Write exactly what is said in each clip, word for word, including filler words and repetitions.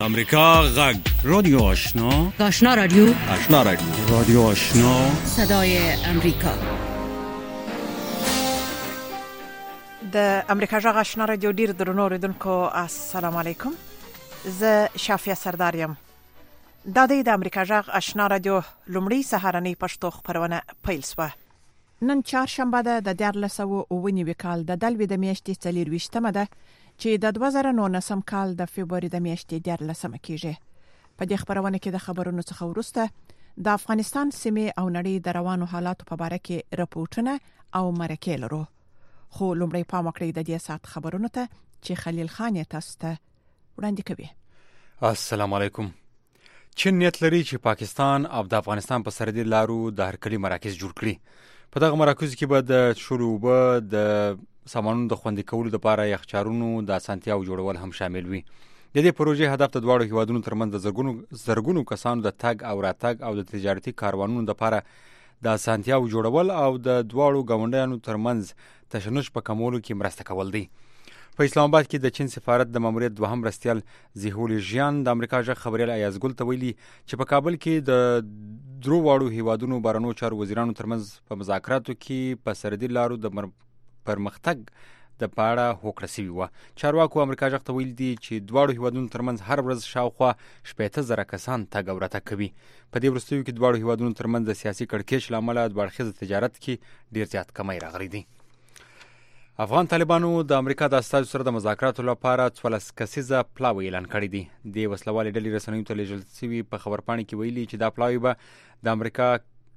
امریکا غږ رادیو آشنا آشنا رادیو آشنا رادیو رادیو آشنا صدای امریکا. د امریکا غږ آشنا رادیو ډیر درنو اوریدونکو السلام علیکم. زه شافیه سردار یم. دا د امریکا غږ آشنا رادیو لومړی سهارنۍ پښتو خبرونه پیل شوه. نن چهارشنبه ده د دیارلس سوه اوه نوي کال د دلوي د میاشتې څلرویشتمه ده چې د دوه زره نولسم کال د فبروري د میاشتې دیارلسمه کېږي. په دې خبرونه کې د خبرونو څخه وروسته د افغانستان سیمې او نړۍ د روانو حالاتو په اړه کې راپورټونه او مرکې لرو. خو لومړی پام وکړئ د دې سات خبرونو ته چې خلیل خان یې تاسو ته وړاندې کوي. السلام علیکم. چین نیت لري چې پاکستان او د افغانستان په سرحدي لارو د هرکلي مراکز جوړ کړي. په دغه مراکزو کې به د شورو به د سامانونو د خوندي کولو لپاره یخچالونو د اسانتیاو جوړول هم شامل وي. د دې پروژې هدف د دواړو هیوادونو ترمنځ د زرګونو زرګونو کسانو د تګ او راتګ او د تجارتي کاروانونو لپاره د اسانتیاو جوړول او د دواړو ګاونډیانو ترمنځ تشنج په کمولو کې مرسته کول دي. په اسلام آباد کې د چین سفارت د ماموریت دوهم مرستیال زیهول ژیان د امریکا ژغ خبریال ایازګل ته ویلي چې په کابل کې د درو واړو هیوادونو بهرنیو چارو وزیرانو ترمنځ په مذاکراتو کې په سرحدي لارو د پرمختګ د پاړه هوکړه شوې وه. چارواکو امریکا ژغ ته ویلي دي چې دواړو هیوادونو ترمنځ هر ورځ شاوخوا شپېته زره کسان تګ او راتګ کوي. په دې وروستیو کې دواړو هیوادونو ترمنځ د سیاسي کړکېچ له امله د اړخیز تجارت کې ډیر زیات کمی راغلی دی. افغان طالبانو د امریکا د استازو سره د مذاکراتو لپاره څوارلس کسیزه پلاوی اعلان کړی دی. د وسلوالې ډلې رسنیو ته لیږل شوي په خبرپاڼې کې ویلي چې دا پلاوی به د امریکا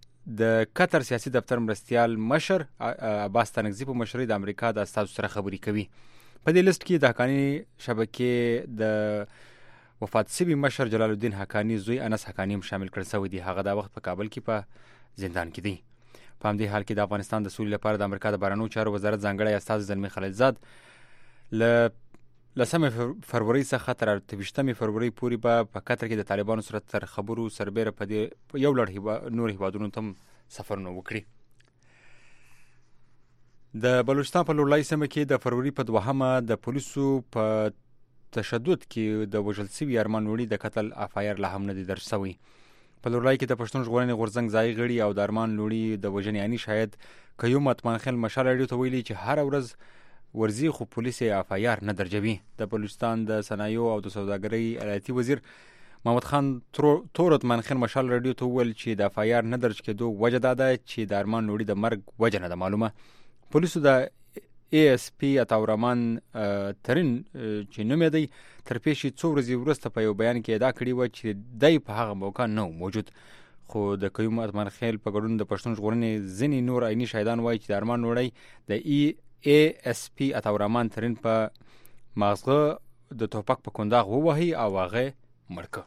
د قطر سیاسي دفتر مرستیال مشر عباس تنگزی په مشرۍ د امریکا د استازو سره خبرې کوي. په دې لیست کې د حقانی شبکې د وفات شوي مشر جلال الدین حقانی زوی انس حقانی هم شامل کړل شوی دی. هغه دا وخت په کابل کې په زندان کې دی. په همدې حال کې د افغانستان د سولې لپاره د امریکا د بهرنیو چارو وزارت ځانګړی استازی زلمي خلیلزاد له لسمې فروری څخه تر اته ویشتمې فروری پورې به په قطر کې د طالبانو سره تر خبرو سربیره په دې یو لړ نور هیوادونو ته سفرونه وکړي. د بلوچستان په لوړلای سیمه کې د فروری په دوهمه د پولیسو په تشدد کې د وژل شوي ارمان لوڼي د قتل اف آی آر لا هم نه دی درج شوی. په لوړلای کې د پښتون ژغورنې غورځنګ ځای غړي او د ارمان لوڼي د وژنې انی شاهد قیوم اتمان خیل مشال راډیو ته ویلي چې هر ورځ ورزي خو پولیس اف آی آر نه درجوي. د بلوچستان د صنایعو او د سوداګرۍ ایالتي وزیر محمد خان تورت منخن مشال راډیو ته ویل چې د اف آی آر نه درج کېدو وجه دا ده چې د ارمان لوڼي د مرګ وجه نه ده معلومه. پولیسو د ای اس پی عطاورحمن ترین چې نوم یې دی تر پیښې څو ورځې وروسته په یو بیان کې ادعا کړې وه چې دی په هغه موقع نه موجود. خو د قیوم اتمان خیل په ګډون د پښتون ژغورنې ځینې نور عیني شاهدان وایي چې د ارمان لوڼي د ای ای اس پی عطاورحمن ترین په ماغزه د توپک په کنداغ ووهي او هغه مړ کړ.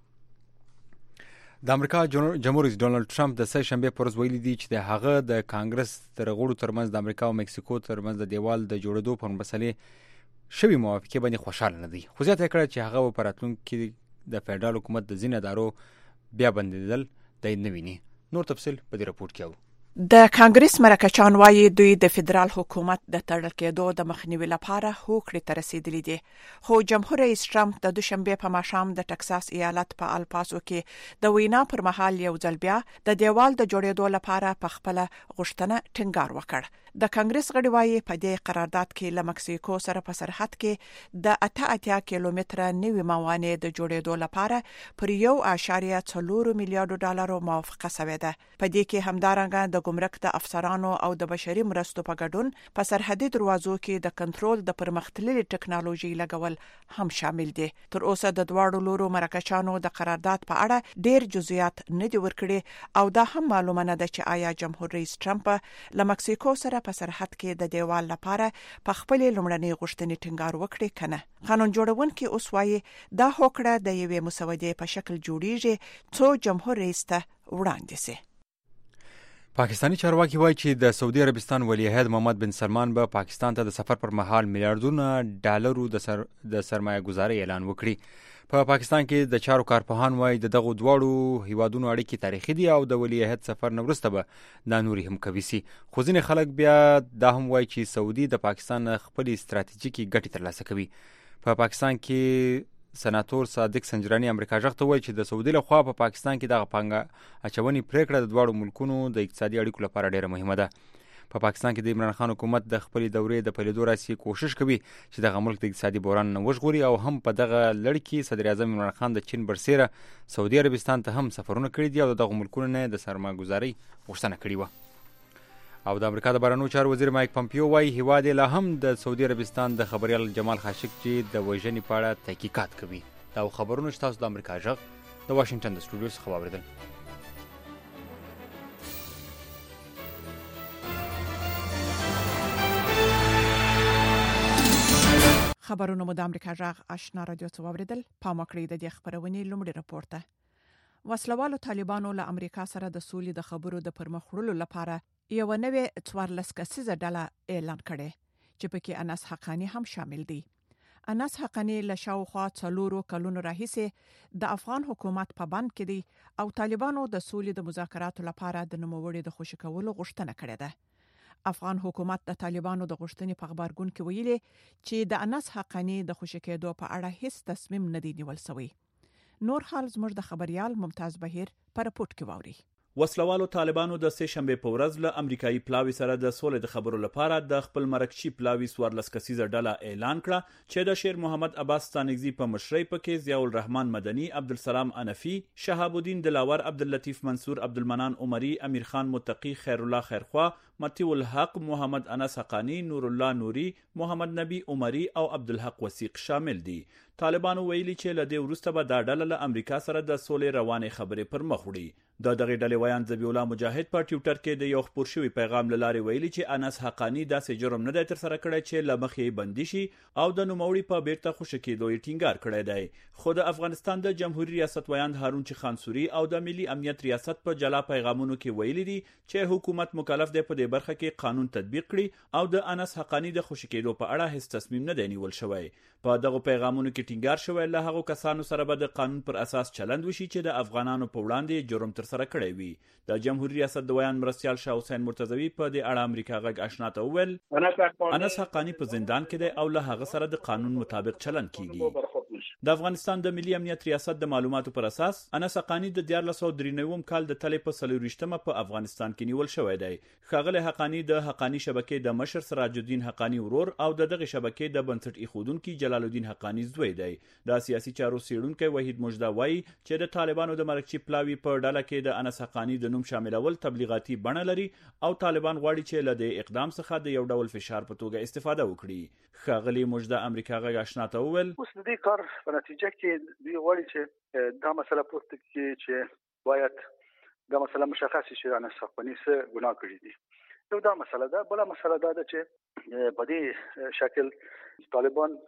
د امریکا جمهور رئیس ډونالد ټرمپ د سه شنبې پر ورځ ویلي دی چې د هغه د کانګرس تر غړو ترمنځ د امریکا او مکسیکو ترمنځ د دیوال د جوړېدو پر مسلې شوي موافقې باندې خوشحاله نه دی. خو زیاته یې کړه چې هغه په راتلونکي کې د فدرال حکومت د ځینو ادارو بیا بندېدل دی نه ویني. نور تفصیل په دې راپورټ کې اورو. د کانګرس مرکچان وايي دوی د فدرال حکومت د تړل کېدو د مخنیوي لپاره هوکړې ته رسیدلي دي. خو جمهور رئیس ټرمپ د دوشنبه په ماښام د ټکساس ایالت په الپاسو کې د وینا پر مهال یو ځل بیا د دیوال د جوړېدو لپاره په خپل غوښتنه ټینګار وکړ. د کانګرس غړي وايي په دې قرارداد کې له مکسیکو سره په سرحد کې د اته اتیا کیلومتره نوي موانع د جوړېدو لپاره پر یو اعشاریه څلور میلیارډ ډالرو موافقه شوې ده. په دې کې همدارنګه د ګمرک د افسرانو او د بشري مرستو په ګډون په سرحدي دروازو کې د کنټرول د پرمختللي ټکنالوژي لګول هم شامل دي. تر اوسه د دواړو لورو مرکچانو د قرارداد په اړه ډیر جزئیات نه دي ورکړي او دا هم معلومه نه ده چې آیا جمهور رئیس ټرمپ له مکسیکو سره په سرحد کې د دیوال لپاره په خپل لومړنۍ غوښتنې ټینګار وکړي کنه. قانون جوړونکي اوس وايي دا هوکړه د یوې مسودې په شکل جوړیږي څو جمهور رئیس ته وړاندې شي. پاکستانی چارواکي وایي چې د سعودي عربستان ولیعهد محمد بن سلمان به پاکستان ته د سفر پر مهال میلیارډونه ډالرو د سر د سرمایه گذاري اعلان وکړي. په پا پاکستان کې د چارو کارپوهان وایي د دغه دواړو هیوادونو اړیکې تاریخي دي او د ولیعهد سفر نه وروسته به دا نورې هم کوي سي. خو ځینې خلک بیا دا هم وایي چې سعودي د پاکستان خپلې ستراتیژیکي ګټې ترلاسه کوي. په پا پاکستان کې سناتور صادق سنجرانی امریکا جغ ته وایي چې د سعودي لخوا په پا پاکستان کې دغه پانګه اچونې پریکړه د دواړو ملکونو د اقتصادي اړیکو لپاره ډیره مهمه ده. په پا پاکستان کې د عمران خان حکومت د خپل دورې د پیلېدو راسي کوشش کوي چې دغه ملک د اقتصادي بحران نه وژغوري او هم په دغه لړ کې صدر اعظم عمران خان د چین برسیره سعودي عربستان ته هم سفرونه کړي دي او دغه ملکونو نه د سرمایه‌ګذاري غوښتنه کړې و. او د امریکا د بهرنیو چارو وزیر مایک پمپیو وايي هیواد لا هم د سعودي عربستان د خبريال جمال خاشق چې د وژنې په اړه تحقیقات کوي. دا خبرونه چې تاسو د امریکا جغ د واشنگټن د سټوډیو څخه واوریدل. خبرونه مو د امریکا جغ آشنا رادیو څخه واوریدل. پام وکړئ د دې خبرونې لومړی راپور ته. وسلوالو طالبانو له امریکا سره د سولې د خبرو د پرمخ وړلو لپاره یو نوې څوارلس کسیزه ډله اعلان کړي چې پکې انس حقانی هم شامل دي. انس حقانی له شاوخوا څلورو کلونو راهیسې د افغان حکومت په بند کې دي او طالبانو د سولې د مذاکراتو لپاره د نوموړي د خوشی کولو غوښتنه کړې ده. افغان حکومت د طالبانو د غوښتنې په خبرګون کې ویلي چې د انس حقانی د خوشی کېدو په اړه هیڅ تصمیم نه دی نیول شوی. نور حال زموږ د خبريال ممتاز بهیر پر رپورت کې واوري. وسلوالو طالبانو د سه شنبه په ورځ له امریکایي پلاوی سره د سولې د خبرو لپاره د خپل مرکچی پلاوی سوارلس کسیزه ډله اعلان کړه چې د شیر محمد عباس ستانکزی په مشرۍ پکې ضیاء الرحمن مدني، عبدالسلام انفی، شهاب الدین دلاور، عبداللطیف منصور، عبدالمنان عمری، امیر خان متقی، خیر الله خیرخوا، مطیع الحق، محمد انس حقانی، نور الله نوری، محمد نبی عمری او عبدالحق وثیق شامل دي. طالبانو ویلي چې له دې وروسته به دا ډله له امریکا سره د سولې روانې خبرې پر مخ وړي. د دغه ډلې ویان ذبیح الله مجاهد په ټوئیټر کې د یو خپور شوی پیغام له لارې ویلي چې انس حقانی داسې جرم نه دی تر سره کړی چې له مخې بندي شي او د نوموړي په بیرته خوشی کېدو یې ټینګار کړی دی. خو د افغانستان د جمهوریت ریاست ویاند هارون خانسوري او د ملي امنیت ریاست په جلا پیغامونو کې ویلي دي چې حکومت مکلف دی په دې برخه کې قانون تطبیق کړي او د انس حقانی د خوشی کېدو په اړه هیڅ تصمیم نه دی نیول شوی. په دغه پیغامونو کې ټینګار شوی له هغو کسانو سره به د قانون پر اساس چلند وشي چې د افغانانو په وړاندې جرم تر سره کړی وي. د جمهوریت ریاست د ویان مرستیال شاه حسین مرتضوی په دې اړه امریکا غږ آشنا ته وویل انس حقانی په زندان کې دی او له هغه سره د قانون مطابق چلند کیږي. د افغانستان د ملي امنیت ریاست د معلوماتو پر اساس انس حقانی د دیار لسو درینوم کال د تلې په سلوریشتمه په افغانستان کې نیول شوی دی. ښاغلی حقانی د حقانی شبکې د مشر سراج الدین حقانی ورور او د دغه شبکې د بنسټ ایښودونکي جلال الدین حقانی زوی دی. د سیاسي چارو څېړونکی وحید مجدا وایي چې د طالبانو د مرکچی پلاوی په ډله کې د انس حقانی د نوم شاملول تبلیغاتي بڼه لري او طالبان غواړي چې له دې اقدام څخه د یو ډول فشار په توګه استفاده وکړي. ښاغلی مجدا امریکا غږ آشنا ته وویل اوس د دې کار په نتیجه کې دوی غواړي چې دا مسله پورته کړي چې باید دا مسله مشخص شي چې انس حقانی څه ګناه کړی دي. یو دا مسله ده. بله مسله دا ده چې په دې شکل طالبان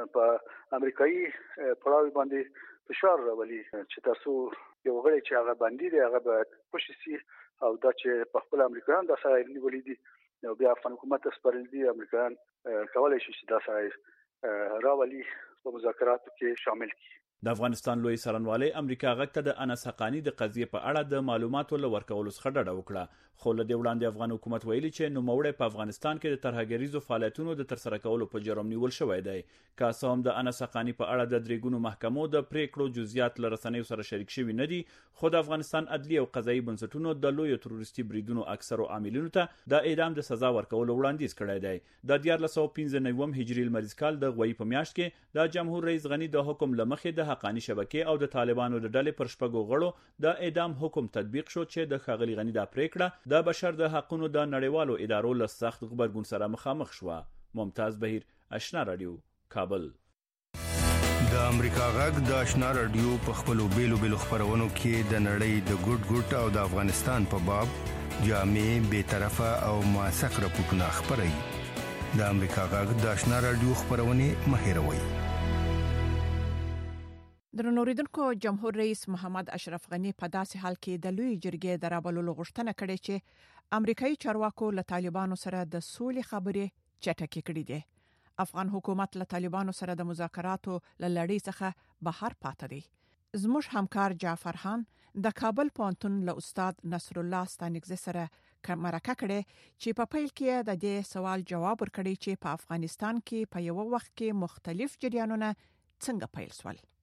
په امریکایي پړاو باندې فشار راولي چې تاسو یو غړی چې هغه باندې دی هغه باید خوشي سي او دا چې په خپل امریکایان دا سره نیولې دي نو بیا افغان حکومت سپارل دي امریکایان کولای شي چې دا سره راولي په مذاکراتو کې شامل کړي. د افغانستان لوی څارنوالۍ امریکا غږ ته د انس حقانی د قضیې په اړه د معلوماتو له ورکولو څخه ډډه وکړه. خو له دې وړاندې افغان حکومت ویلي چې نوموړی په افغانستان کې د ترهګریزو فعالیتونو د ترسره کولو په جرم نیول شوی دی. که څه هم د انس حقانی په اړه د درې ګونو محکمو د پریکړو جزئیات له رسنیو سره شریک شوي نه دي، خو د افغانستان عدلي او قضایي بنسټونو د لویو تروریستي بریدونو اکثرو عاملینو ته د اعدام د سزا ورکولو وړاندیز کړی دی. د دیارلس سوه پنځه نوي هجري لمریز کال د غوي په میاشت کې د جمهور رئیس غني د حکم لمخې د حقانی شبکې او د طالبانو د ډلې پر شپږو غړو د اعدام حکم تطبیق شو چې د ښاغلي غني د پریکړه د بشر د حقوقو د نړیوالو ادارو له سخت غبرګون سره مخامخ شو. ممتاز بهیر، آشنا رادیو، کابل. د امریکا غږ د آشنا رادیو په خپلو بیلو بیلو خبرونو کې د نړۍ د ګډ ګډ او د افغانستان په باب جامع، بے طرفه او موثق راپورټونه خبري. د امریکا غږ د آشنا رادیو خبرونه مهیروي. درنوریدونکو، جمهور رئیس محمد اشرف غنی په داسې حال کې د لوی جرګې د رابللو غوښتنه کړې چې امریکایي چارواکو له طالبانو سره د سولې خبرې چټکې کړې دي. افغان حکومت له طالبانو سره د مذاکراتو له لړۍ څخه بهر پاتې دی. زموږ همکار جعفر خان د کابل پوهنتون له استاد نصر الله ستانکزی سره مرکه کړې چې په پیل کې د دې سوال جواب ورکړي چې په افغانستان کې په یو وخت کې مختلف جریانونه څنګه پیل شول.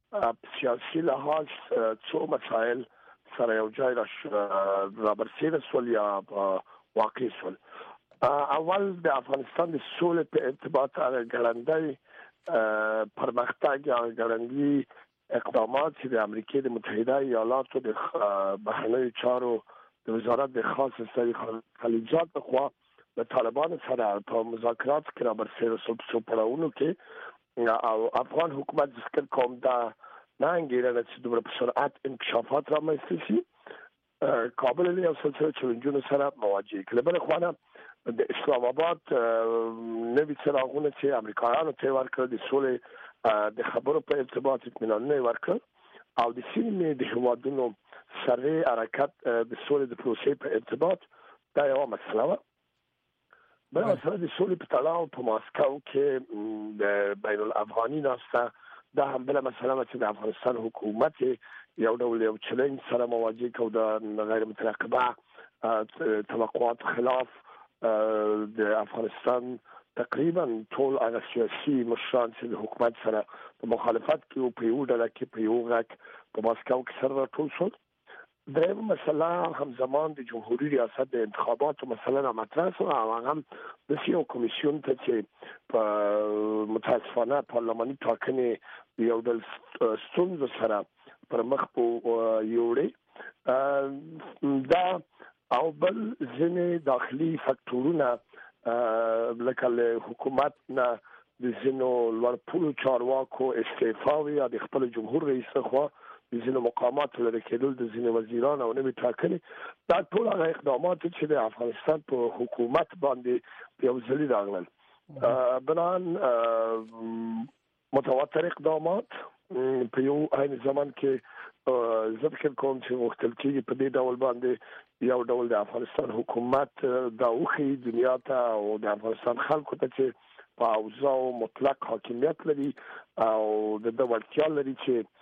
سیاسي لحاظ څو مسایل سره یو ځای را برسېره سول یا واقع سول. اول د افغانستان د سولې په ارتباط سره ګړندۍ پرمختګ یا ګړندۍ اقدامات چې د امریکای د متحده ایالاتو د بهرنیو چارو د وزارت د خاص استازي خلیلزاد په خوا د طالبانو سره په مذاکرات کې را برسېره سول په پړاوونو کې او افغان حکومت ذکر کوم دا نه انګیرنه چې دومره په سرعت انکشافات رامنځته شي. کابل له یو سلسله چیلنجونو سره مواجه کړي. بل خو د اسلام آباد نوي څراغونه چې امریکایانو ته ورکړل د سولې د خبرو په ارتباط اطمینان نه ورکړل او د سیمې د هوادونو سره حرکت د سولې د پروسې په ارتباط دا یو مسله و. بل مسله د سولې په تړاو په ماسکو کې د بین الافغاني ناسته دا هم بل مسله چې د افغانستان حکومت یو ډول یو چیلنج سره مواجه کو د غیر مترقبه توقعات خلاف د افغانستان تقریبا ټول هغه سیاسي مشران چې د حکومت سره په مخالفت کې په یو ډول کې په یو غږ په ماسکو کې سره ټول شول. دریم مسله همزمان د جمهوریت ریاست د انتخاباتو مسله را مطرح شو او هغه د سیاسي کمیسیون ته چې په متاسفانه پارلماني ټاکنې یو ډول ستونزو سره پر مخ په یوړې دا او بل ځینې داخلي فاکتورونه لکه له حکومت نه د ځینو لوړپوړو چارواکو استعفا یا د خپل جمهور رئیس خو د ځینو مقاماتو لري کېدل د ځینو وزیرانو او نوي ټاکنې دا ټول هغه اقدامات چې د افغانستان په حکومت باندې یو ځلې راغلل. بنان متواتر اقدامات په یو عین زمان کې زه فکر کوم چې وختل کې په دې ډول باندې یو ډول د افغانستان حکومت د اوخي دنیا ته او د افغانستان خلکو ته چې په اوضاع مطلق حاکمیت لري او د دولتیا لري چې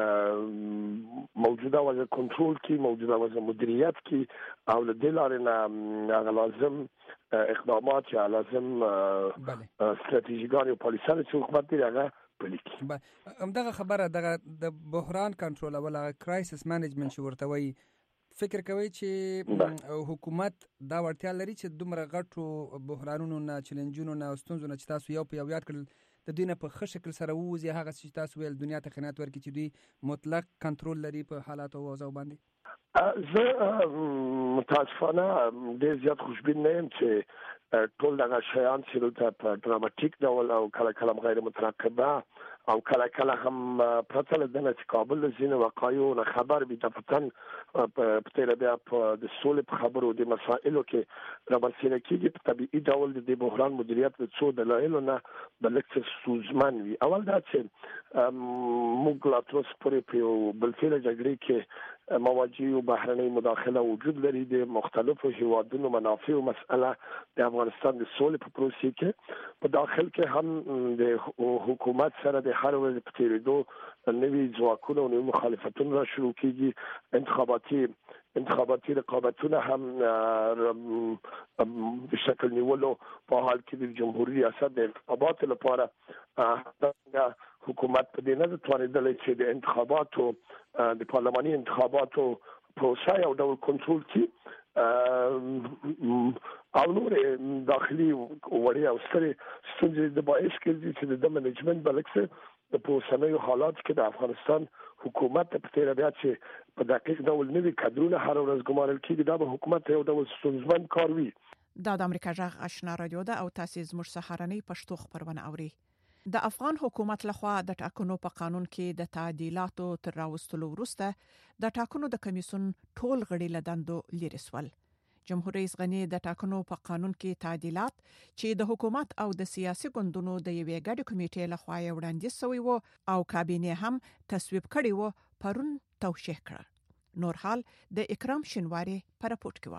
موجوده وضع کنټرول کی موجوده وضع مدیریت کی او له دلارې نه لازم اقدامات یا لازم استراتیژیګان او پالیسیانه چې حکومت دی هغه پلي. همدغه خبره دغه د بحران کنټرول او کرایسس مانجمنت چې ورته وایي فکر کوي چې حکومت دا وړتیا لري چې دومره غټو بحرانونو نه چیلنجونو نه ستونزو نه چې تاسو یو په یو یاد کړل د دوی نه په ښه شکل سره ووځي هغه چې تاسو ویل دنیا ته خیانت ورکړي چې دوی مطلق کنټرول لري په حالات او اوضاع باندې؟ زه متاسفانه ډېر زیات خوشبین نه یم چې ټول دغه شیان چې دلته په ډراماتیک ډول او کله کله غیر مترقبه او کله کله هم پرته له دې چې کابل ځینې وقایو نه خبر وي د پتن په تیر بیا په د سولې په خبرو د مسایلو کې را برسېره کېږي په طبیعي ډول د دې بحران مدیریت له څو دلایلو نه بلکې سوزمن وي. اول دا چې موږ لا تر اوسه پورې په یو بلفیله جګړې کې مواجه او بهرنۍ مداخله وجود لري د مختلفو هیوادونو منافع او مسأله د افغانستان د سولې په پروسې کې په داخل کې هم د حکومت سره د هر ورځ په تیریدو نوي ځواکونه او مخالفتونه را شروع کیږي. انتخاباتي انتخاباتي رقابتونه هم په شکل نیولو په حال کې د جمهوریت ریاست د انتخاباتو لپاره حکومت په دې نه توانیدلی چې د انتخاباتو د پارلماني انتخاباتو پروسه یو ډول کنټرول کړي او نور داخلي وړي او ستري ستونزې د باعث کېږي چې د منیجمنت بلکې د پوسنیو حالات کې د افغانستان حکومت په تیر بیا چې په دقیق ډول نوي کادرونه هر ورځ ګمارل کېږي دا به حکومت یو ډول ستونزمن کار وي. دا د امریکا جغ آشنا رادیو ده او تاسو زموږ سهارنۍ پښتو خبرونه اوري. د افغان حکومت لخوا د ټاکنو په قانون کې د تعدیلاتو تر راوستلو وروسته د ټاکنو د کمیسیون ټول غړي لدندو لري سوال. جمهور رئیس غنی د ټاکنو په قانون کې تعدیلات چې د حکومت او د سیاسي ګوندونو د یوې ګډې کمیټې لخوا وړاندیز شوی وو او کابینه هم تصویب کړی وو پرون توشیح کړ. نور حال د اکرام شنواری په راپورټ کې ووري.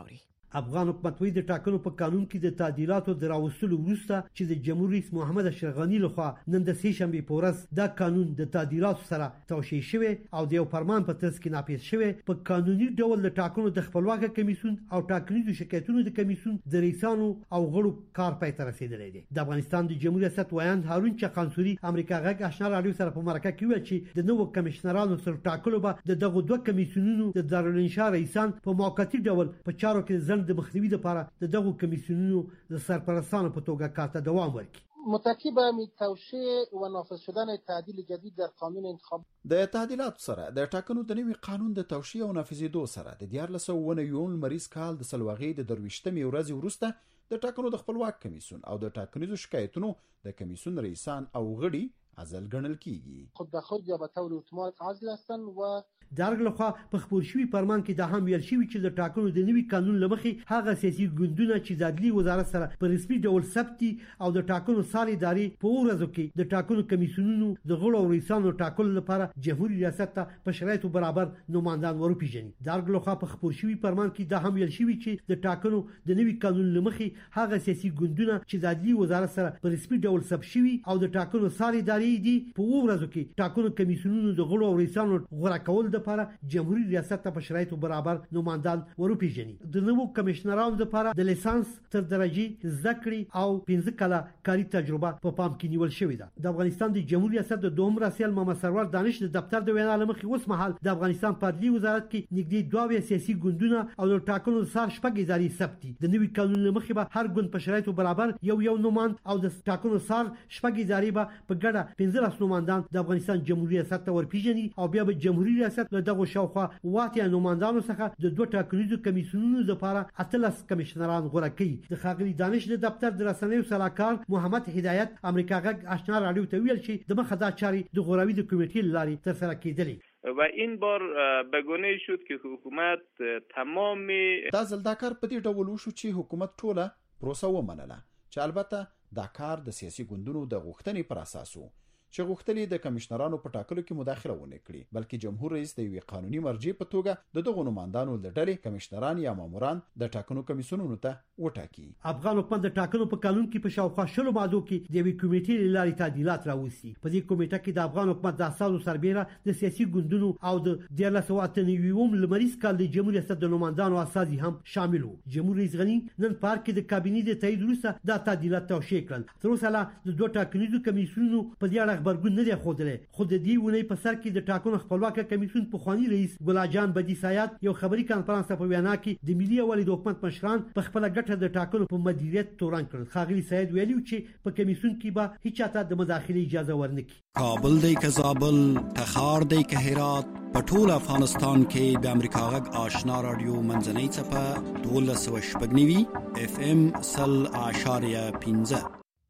افغان حکومت وی د ټاکنو په قانون کې د تعدیلاتو د راوستلو وروسته چې د جمهور رئیس محمد اشرف غنی لخوا نن د سې شنبه په ورځ دا قانون د تعدیلاتو سره توشیح شوی او د یو فرمان په ترڅ کې نافذ شوی په قانوني ډول د ټاکنو د خپلواک کمیسیون او ټاکنیزو شکایتونو د کمیسیون د رئیسانو او غړو کار پای ته رسیدلی دی. د افغانستان د جمهوریت ریاست ویاند هارون چخانسوري امریکا غږ آشنا رادیو سره په مرکه کې ویل چې د نوو کمشنرانو سره ټاکلو به د دغه دوه کمیسیونونو د دارالانشا رئیسان په موقتی ډول په چارو کې ځند د مخنیوي لپاره د دغه کمیسیونونو د سرپرستانو په توګه کار ته دوام ورکړي. متکی به توشیح و نافذ شدن تعدیل جدید در قانون انتخاب د تعدیلات سره د ټاکنو د نوي قانون د توشیح او نافذېدو سره د دیارلس سوه یون مریض کال د سلواغې د درویشتمې ورځې وروسته د ټاکنو د خپلواک کمیسیون او د ټاکنیزو شکایتونو د کمیسیون رئیسان او غړي عزل ګڼل کیږي. خود به خود یا به طور اتومات عزل هستند و دارګ لخوا په خبر شوی فرمان کې د هم ویل شوی چې د ټاکنو د نوي قانون لمخې هغه سیاسي ګوندونه چې د عدلي وزارت سره په رسمي ډول ثبتي او د ټاکنو سال اداري په ورځو کې د ټاکنو کمیسیونونو د غړو او رئیسانو ټاکلو لپاره جمهوریت ریاست ته په شرایطو برابر نوماندان ورپیژني. دارګ لخوا په خبر شوی فرمان کې د هم ویل شوی چې د ټاکنو د نوي قانون لمخې هغه سیاسي ګوندونه چې د عدلي وزارت سره په رسمي ډول ثبت شوی او د ټاکنو سال اداري دي په ورځو کې ټاکنو کمیسیونونو د غړو او رئیسانو غوړه کول لپاره جمهوریت ریاست ته په شرایطو برابر نوماندان ورپیژني. د نوو کمشنرانو لپاره د لیسانس تر درجه زده کړې او پنځه کاله کاري تجربه په پام کې نیول شوې ده. د افغانستان د جمهوریت ریاست د دوم راسیال محمد سرور دانش د دفتر د وینا لمخې اوس مهال د افغانستان په عدلي وزارت کې نږدې دوه سیاسي ګوندونه او د ټاکنو سر شپږ اداري ثبتي. د نوي قانون لمخې به هر ګوند په شرایطو برابر یو یو نوماند او د ټاکنو سر شپږ اداري به په ګډه پنځه نوماندان د افغانستان جمهوریت ریاست ته ورپیژني او بیا به جمهوریت ریاست له دغه شاوخوا واته نوماندانو څخه د دوه ټاکنیزو کمیسیونونو لپاره اتلس کمشنران غوړه کوي. د ښاغلي دانش د دفتر د رسنیو صلاحکار محمد هدایت امریکا غږ آشنا رادیو ته ویل چې د مخه دا چاري د غوراوي د کمیټې لارې تر سره کېدلې و این بار به گونه شد که حکومت تمام دا ځل دا کار په دې ډول وشو چې حکومت ټوله پروسه ومنله چې البته دا کار د سیاسي ګوندونو د غوښتنې پر اساس وو چې غوښتلې د کمشنرانو په ټاکلو کې مداخله ونه کړي بلکې جمهور رئیس د یوې قانوني مرجع په توګه د دغو نوماندانو د ډلې کمشنران یا ماموران د ټاکنو کمیسیونونو ته وټاکي. افغان حکومت د ټاکنو په قانون کې په شاوخوا شلو مادو کې د یوې کمیټې لارې تعدیلات راوستي. په دې کمیټه کې د افغان حکومت د اساسو سربېره د سیاسي ګوندونو او د دیارلس سوه اته نوي لمریز کال د جمهوریت ریاست د نوماندانو اساسي هم شامل وو. جمهور رئیس غنی نن پارک کې د کابینې د تایید وروسته دا تعدیلات توشیح کړل. تر اوسه لا د دوه ټاکنیزو کمیسیونونو په دې اړه خبرګون نه دی خود خو د دې ونې په سر کې د ټاکنو خپلواک کمیسیون په خواني رئیس ګلاجان بدی سایات یو خبري کانفرنس په وینا کې د ملي اولي د حکومت مشران په خپل ګټه د ټاکنو په مدیریت تورن کړل. خاغلی سید ویلي چې په کمیسیون کې به هیڅ چاته د مداخله اجازه ورنکړي. کابل دی که زابل، تخار دی که هرات، په ټول افغانستان کې د امریکا غږ آشنا رادیو منځنۍ څپه دولس سوه شپږ نوي اف ام سل اعشاریه پنځه.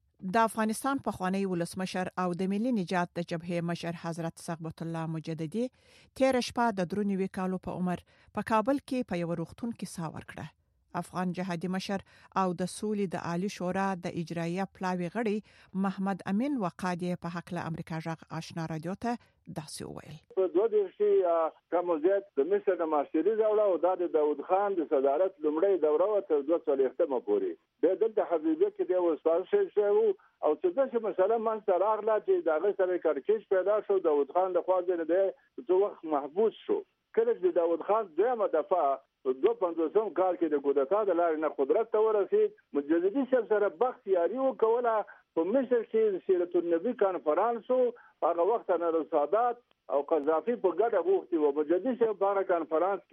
د افغانستان پخوانی ولسمشر او د ملي نجات د جبهې مشر حضرت ثقبت الله مجددي تیر شپه د درونی کالو په عمر په کابل کې په یو روغتون کې سا ورکړه. افغان جهادي مشر او د سولې د عالی شورا د اجرایه پلاوی غړي محمد امین وقادي په حق له امریکا غږ آشنا رادیو ته داسې وویل. په دوه دیرشي کم زیات د مصر د معاشري دوره او د داود خان د صدارت لومړی دوره تر دوه څلوېښتمه پورې د دلته حبیبیت کې د وسپاسل شوی او څه داسې مسله من سره راغله چې د هغه سره کړکېچ پیدا شو. داود خان د خوا نه دی څه وخت محبوس شو. کله چې داود خان دویمه دفعه دوه پنځوسم کال کې د کودتا د لارې نه قدرت ته ورسید، مجددي صاحب سره بختیاري وکوله. په مصر کې سیرت النبی کانفرنس هغه وخت انور سادات او قذافي په ګډه غوښتي و. مجددي صاحب په هغه کانفرنس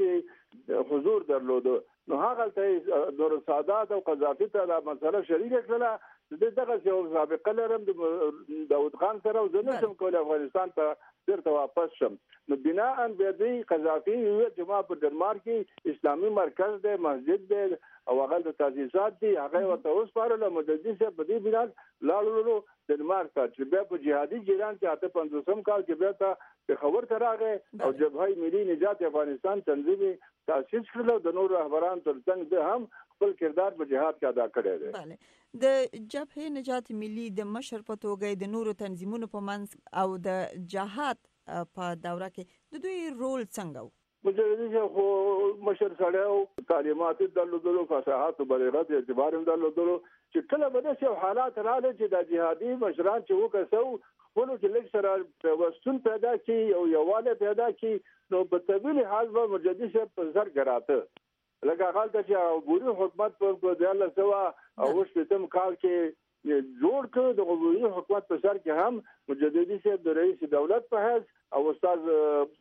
کې حضور درلود. نو هغه ته انور سادات او قذافي ته دا مسله شریک کړله. د دغه یو سابقه لرم د داود خان سره او زه نشم کولی افغانستان ته بیرته واپس شم. نو بنا ان بیا قذافي یو جماعت په ډنمارک کې اسلامي مرکز دی، مسجد دی او هغه د تاسیسات دي، هغه ورته اوس پارله. مجددي صاحب په دې بنا لاړو ډنمارک ته چې بیا په جهادي جیران کې اته پنځوسم کال کې بیا ته پېښور ته راغی او جبهه ملي نجات افغانستان تنظیم تاسیس کړل. د نور رهبران ترڅنګ به هم خپل کردار په جهاد کې ادا کړی دی. بله، د جبهه نجات ملي د مشر په توګه د نورو تنظیمونو په منځ او د جهاد په دوره کې د دوی رول څنګه و؟ مجددي خو مشر سره تعلیمات درلودلو فصاحت او بلیغت اعتبار هم درلودلو چې کله به داسې حالات راغلي چې د جهادي مشران چې وکړو خپل چې لږ سره وستون پیدا کی او یواله پیدا کی نو په طبيعي حال به مجددي سره په زر ګراته لکه حال ته چې عبوري حکومت په دیاله سوا او شپږم کال کې جوړ کړ د عبوري حکومت په سر کې هم مجددي سره د رئیس دولت په حیث او استاد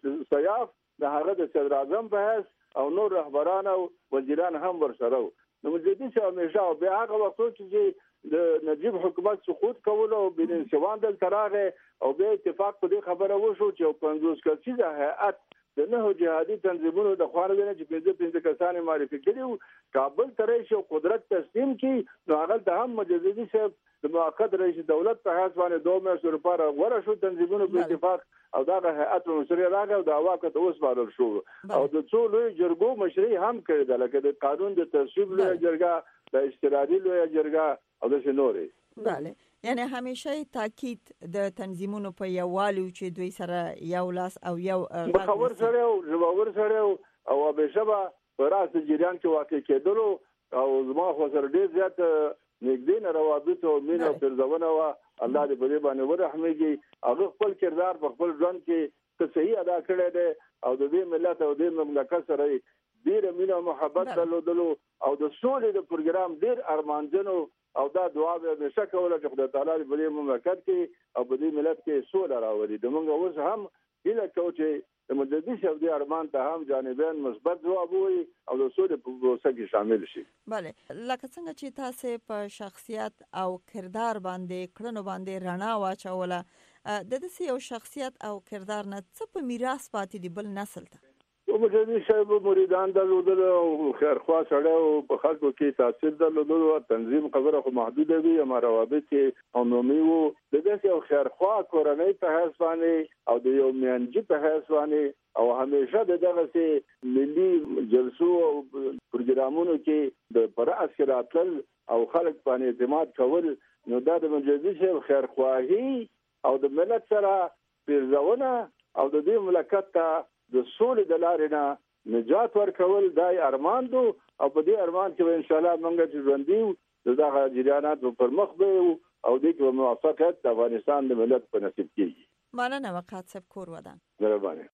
سیاف د هغه د صدر اعظم په حیث او نور رهبران او وزیران هم ورسره نو مجددي سره همیشه او بیا هغه وخت چې د نجیب حکومت سقوط کول او بین سوان دل تراغه او به اتفاق په دې خبره وشو چې پنځوس کسیزه هيئت د نه جهادي تنظیمونو د خوانه نه چې پنځه پنځه کسان معرفي کړي کابل ترې شو قدرت تسلیم کی نو هغه د هم مجددي سره د موقت رئیس دولت په حساب باندې دوه میاشتې لپاره غوړه شو تنظیمونو په اتفاق او دا هيئت مسؤلیت راغی او د واقع ته وسپارل شو او د څو لوی جرګو مشري هم کړی د لکه د قانون د تصویب لوی جرګه د استرادي لوی جرګه او د شنوري بله یعنی همیشه تاکید د تنظیمونو په یووالي چې دوی سره یو لاس او یو مخور سره او زموږ سره او به شبا په راس جریان کې واقع کېدلو او زما خو سره ډیر زیات نګدین روابط او مين او پرځونه وا الله دې په دې باندې ورحمېږي هغه خپل کردار په خپل ژوند کې څه صحیح ادا کړی دی او د دې ملت او د مملکت سره ډیر مين او محبت درلودلو او د سولې د پروګرام ډیر ارمانجنو او دا دعا به همیشه کوله چې خدای تعالی دې په دې مملکت کې او په دې ملت کې سوله راوړي د موږ اوس هم هیله کوو چې د مجددي شفدي ارمان ته هم جانبین مثبت جواب وي او د سولې په پروسه کې شامل شي. بله لکه څنګه چې تاسو په شخصیت او کردار باندې کړنو باندې رڼا واچوله د دې یو شخصیت او کردار نه څه په میراث پاتې دی بل نسل ته او مجددي صاحب مریدان درلودل او خیرخوا سره او په خلکو کې تاثیر درلودل او تنظیم خبره خو محدوده وي او روابط او نومي وو د دې یو خیرخوا کورنۍ په حساب باندې او د یو میانجی په حساب باندې او همیشه دغه سي ملي جلسو او پروګرامونو کې د پراس کې راتل او خلک باندې اعتماد کول نو دا د مجددي صاحب خیرخواهي او د ملت سره پیرزونه او د دې مملکت ته د سولې د لارې نه نجات ورکول دای ارمان دو او په دې ارمان کې ان شاء الله موږ چې ژوندۍ دغه جریانات پر مخ به او د کوم موافقت د افغانستان د ملت په نصیب کیږي. مننه وقات سب کور ودان. مهرباني.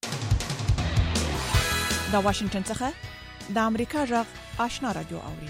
د واشنگټن څخه د امریکا جغ آشنا رادیو اوري.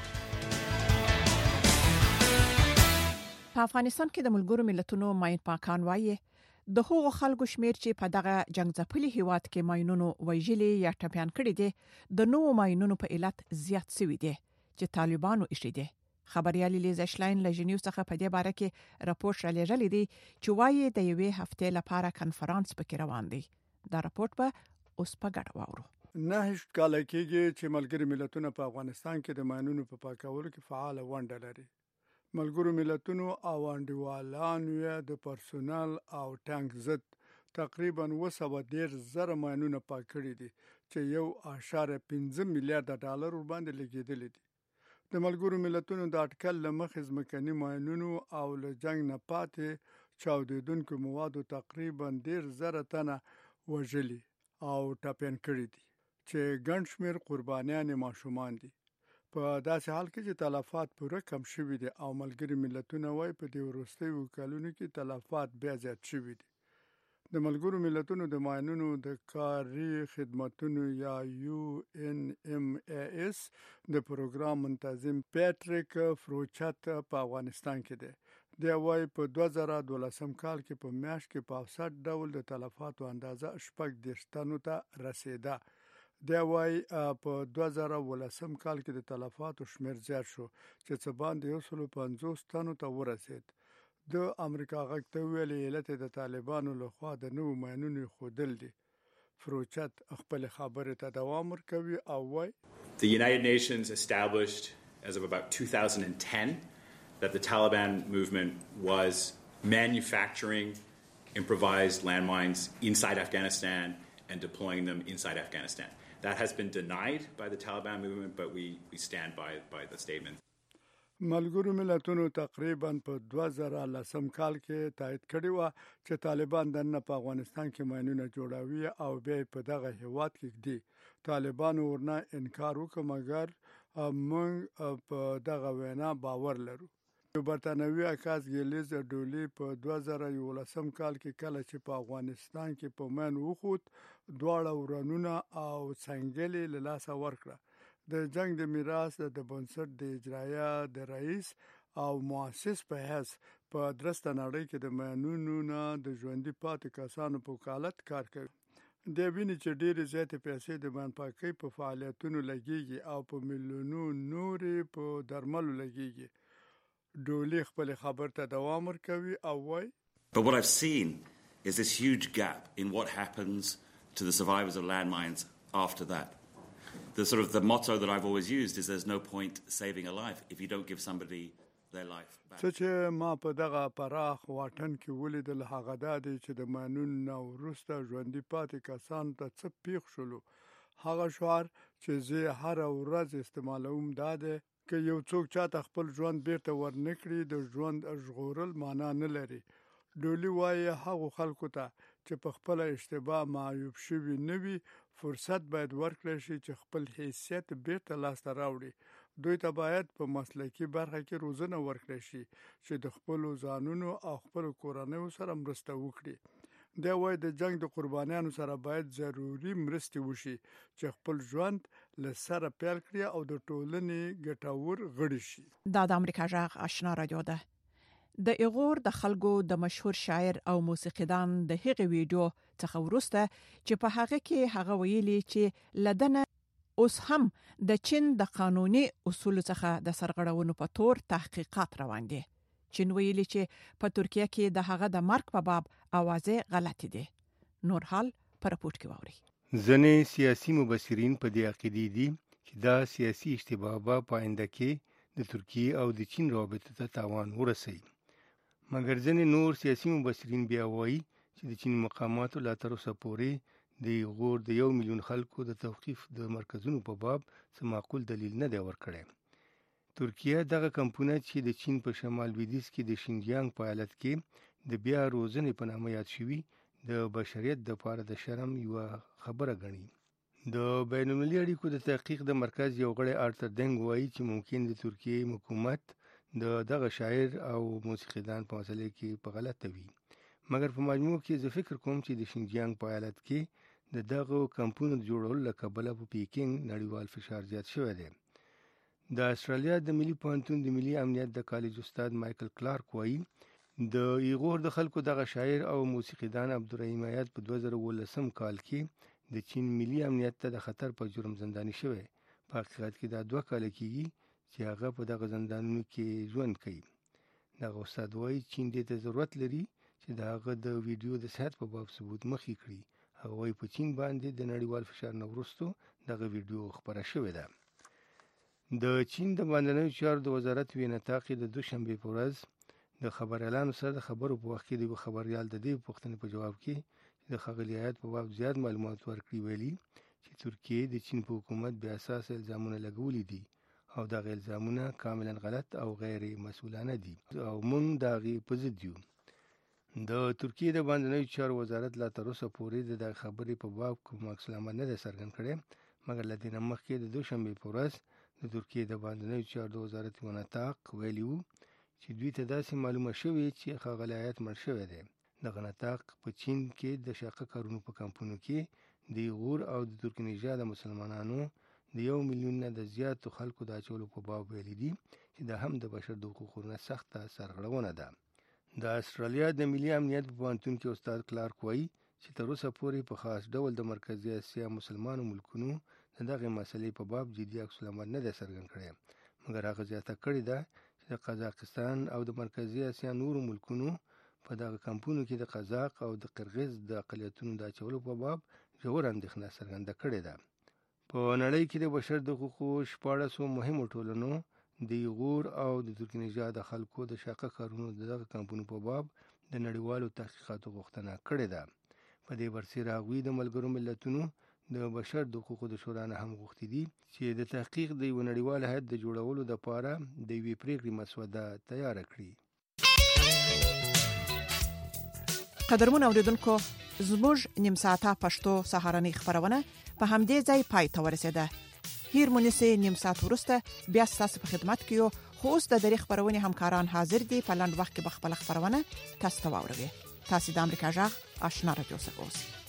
په افغانستان کې د ملګرو ملتونو ماین پاکان وایي د هغو خلکو شمیر چې په دغه جنگ ځپلي هیواد کې ماینونو وژلي یا ټپيان کړي دي د نوو ماینونو په علت زیات شوی دي چې طالبانو ایښي دي. خبريالي لیزا شلاین له جنیو څخه په دې باره کې راپورټ را لېږلی دی چې وایي د یوې هفتې لپاره کنفرانس پکې روان دی. دا راپورټ به اوس په ګډه واورو. نه هیڅ کال کېږي چې ملګری ملتونه په افغانستان کې د ماینونو په پاکولو کې فعال ونډه لري. ملګرو ملتونو او انډیوالانو د پرسونل او ټانک ضد تقریبا وسوه ډیر زره ماینونه پاک کړي دي چې یو اشاره پنځه میلیارډ ډالر ور باندې لګیدل دي. د ملګرو ملتونو د اټکل لمخې ځمکني ماینونو او له جنگ نه پاتې چاودیدونکو موادو تقریبا ډیر زره تنه وژلي او ټپيان کړي دي چې ګڼ شمېر قربانیان ماشومان دي. په داسې حال کې چې تلفات پوره کم شوي دي او ملګري ملتونه وايي په دې وروستیو کلونو کې تلفات بیا زیات شوي دي. د ملګرو ملتونو د ماینونو د کاري خدماتو یا یو ان ام ای اس د پروګرام منتظم پیټریک فروچت په افغانستان کې دی. دی وايي په دوه زره دولسم کال کې په میاشت کې په اوسط ډول د تلفاتو اندازه شپږ دېرش تنو ته رسیده. دی وايي په دوه زره ولسم کال کې د تلفاتو شمیر زیات شو چې څه باندې یو سل پنځوس تنو ته ورسید. د امریکا غږ ته ویلي علت د طالبانو لخوا د نوو ماینونو خودل دي. فروچت خپل خبرې ته دوام ورکوي او وايي The United Nations established as of about two thousand ten that the Taliban movement was manufacturing improvised landmines inside Afghanistan and deploying them inside Afghanistan. That has been denied by the Taliban movement, but we, we stand by, by the statement. ملګرو ملتونو تقریبا په دوه زره لسم کال کې تایید کړی و چې طالبان دنه په افغانستان کې ماینونه جوړوي او بیا په دغه هیواد کې دي. طالبان ورنه انکار وکړ، مګر موږ په دغه وینا باور لرو. برتانوي عکاس ګیلیز ډولي په دوه زره یولسم کال کې کله چې په افغانستان کې په مین وخوت، دواړه ورانونه او څنګلې له لاسه ورکړه. د جنگ د میراث د بنسټ د اجرایه د رئیس او مؤسس په حیث په درسته نړۍ کې د مینونو نه د ژوندي پاتې کسانو په وکالت کار کوي. د ویني چې ډېرې زیاتې پیسې د مان پاکۍ په فعالیتونو لګیږي او په میلیونو نورې په درملو لګیږي. ډولي خپل خبر ته دوام ورکوي او وایي But what I've seen is this huge gap in what happens to the survivors of landmines after that. The sort of the motto that I've always used is there's no point saving a life if you don't give somebody their life back. څه چې ما په دغه پراخ واټن کې ولیدل هغه دا دی چې د مانون نه وروسته ژوندي پاتې کسان ته څه پیښ شولو. هغه شعار چې زه هر ورځ استعمالوم دا دی که یو څوک چاته خپل ژوند بیرته ورنکړي د ژوند ژغورل معنا نه لري. ډولي وایي هغو خلکو ته چې په خپل اشتباه معیوب شوي نه وي فرصت باید ورکړی شي چې خپل حیثیت بیرته لاسته راوړي. دوی ته باید په مسلکي برخه کې روزنه ورکړی شي چې د خپلو ځانونو او خپلو کورنیو سره مرسته وکړي. دا وایي د جنگ د قربانیانو سره باید ضروري مرستې وشي چې خپل ژوند له سره پیل کړي او د ټولنې ګټور غړي شي. دا د امریکا غږ آشنا رادیو ده. د ایغور د خلکو د مشهور شاعر او موسیقیدان د هغې ویډیو څخه وروسته چې په هغه کې هغه ویلي چې لدنه اوس هم د چین د قانوني اصول څخه د سرغړونو په تور تحقیقات روان دي. چین ویلي چې په ترکیه کې د هغه د مرګ په باب اوازې غلطې دي. نور حال پر راپورټ کې واوري. ځینې سیاسي مبصرین په دې عقیده دي چې دا سیاسي اشتباه به په آینده کې د ترکیه او د چین رابطه ته تاوان ورسوي. مګر ځینې نور سیاسي مبصرین بیا وایي چې د چین مقاماتو لا تر اوسه پورې د ایغور د یو میلیون خلکو د توقیف د مرکزونو په باب څه معقول دلیل نه دی ورکړی. ترکیه دغه کمپونه چې د چین په شمال لویدیځ کې د شینجیانګ په ایالت کې د بیا روزنې په نامه یاد شوي د بشریت دپاره د شرم یوه خبره ګڼي. د بین المللي اړیکو د تحقیق د مرکز یو غړی آرتر دنګ وایي چې ممکن د ترکیه حکومت د دغه شاعر او موسیقیدان په مسله کې په غلطه وي. مګر په مجموع کې زه فکر کوم چې د شینجیانګ په ایالت کې د دغه کمپونو جوړولو له کبله په پیکینګ نړیوال فشار زیات شوی دی. د استرالیا د ملي پوهنتون د ملي امنیت د کالج استاد مایکل کلارک وایي د ایغور د خلکو دغه شاعر او موسیقیدان عبدالرحیم ایاد په دوه زره اوولسم کال کې د چین ملي امنیت ته د خطر په جرم زنداني شوی. په حقیقت کې دا دوه کاله کېږي چې هغه په دغه زندانونو کې ژوند کوي. دغه استاد وایي چین دې ته ضرورت لري چې د هغه د ویډیو د صحت په باب ثبوت مخې کړي. هغه وایي په چین باندې د نړیوال فشار نه وروسته دغه ویډیو خپره شوې ده. د چین د باندنیو چارو د وزارت وینتاق د دوشنبې په ورځ د خبریالانو سره د خبرو په وخت کې د خبریال د دې پوښتنې په جواب کې د ښاغلي ایاد په باب زیات معلومات ورکړي ویلي چې ترکیه د چین په حکومت بې اساسه الزامونه لګولي دي او دغه الزامونه کاملا غلط او غیر مسؤلانه دي او موږ د هغې په ضد یو. د ترکیه د باندنیو چارو وزارت لا تر اوسه پورې د دغه خبرې په باب کوم عکس العمل نه دی څرګند کړی، مګر له دې نه مخکې د دوشنبې په ورځ د ترکیه د باندنیو چارو د وزارت ونتاق ویلي وو چې دوی ته داسې معلومه شوې چې ښاغلی ایاد مړ شوی دی. دغه نطاق په چین کې د شاقه کارونو په کمپونو کې د ایغور او د ترکمنژاد مسلمانانو د یو میلیون نه د زیاتو خلکو د اچولو په باب ویلي دي چې دا هم د بشر د حقوقو نه سخته سرغړونه ده. د استرالیا د ملي امنیت په پوهنتون کې استاد کلارک وایي چې تر اوسه پورې په خاص ډول د مرکزي اسیا مسلمانو ملکونو د دغې مسلې په باب جدي عکس العمل نه دی څرګند کړی، مګر هغه زیاته کړې ده چې د قزاقستان او د مرکزي اسیا نورو ملکونو په دغه کمپونو کې د قزاق او د قرغیز د اقلیتونو د اچولو په باب ژوره اندېښنه څرګنده کړې ده. په نړۍ کې د بشر د حقوقو شپاړسو مهمو ټولنو د ایغور او د ترکمنژاد خلکو د شاقه کارونو د دغه کمپونو په باب د نړیوالو تحقیقاتو غوښتنه کړې ده. په دې برسېره هغوی د ملګرو ملتونو د بشر د حقوقو د شورا نه هم غوښتي دي چې د تحقیق د یو نړیوال هیئت د جوړولو لپاره د یوې پریکړې مسوده تیار کړي. قدرمن اوریدونکو، زموږ نیم ساعته پښتو سهارنۍ خبرونه په همدې ځای پای ته ورسېده. هیر مونږه نیم ساعت ورسته بیا ستاسو په خدمت کې یو. خو اوس د دری خبرونه همکاران حاضر دي. په لاند وخت کې به خپل خبرونه تاسو ته واوروي. تاسو د امریکا جغ آشنا رادیو څخه اوسئ.